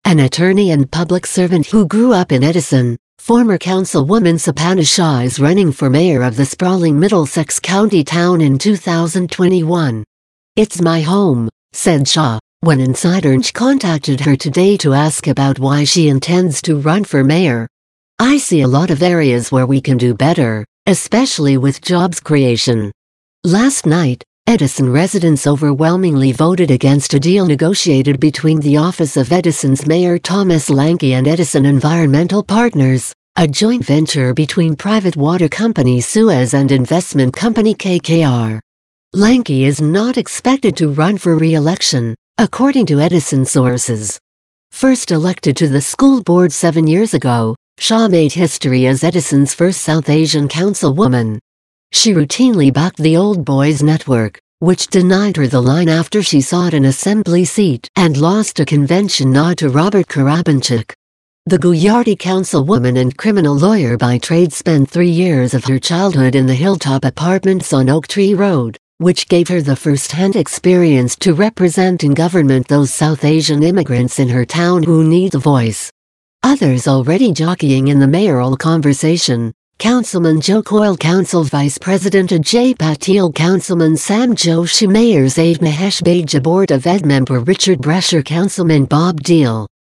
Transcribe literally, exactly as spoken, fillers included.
an attorney and public servant who grew up in Edison. Former Councilwoman Sapana Shah is running for mayor of the sprawling Middlesex County town in two thousand twenty-one. "It's my home," said Shah, when Insider contacted her today to ask about why she intends to run for mayor. "I see a lot of areas where we can do better, especially with jobs creation." Last night, Edison residents overwhelmingly voted against a deal negotiated between the office of Edison's Mayor Thomas Lanky and Edison Environmental Partners, a joint venture between private water company Suez and investment company K K R. Lanky is not expected to run for re-election, according to Edison sources. First elected to the school board seven years ago, Shah made history as Edison's first South Asian councilwoman. She routinely backed the Old Boys Network, which denied her the line after she sought an assembly seat and lost a convention nod to Robert Karabanchuk. The Gujarati councilwoman and criminal lawyer by trade spent three years of her childhood in the Hilltop Apartments on Oak Tree Road, which gave her the first-hand experience to represent in government those South Asian immigrants in her town who need a voice. Others already jockeying in the mayoral conversation: Councilman Joe Coyle, Council Vice President Ajay Patil, Councilman Sam Joshi, Mayor's aide Mahesh Baija, Board of Ed member Richard Brescher, Councilman Bob Deal,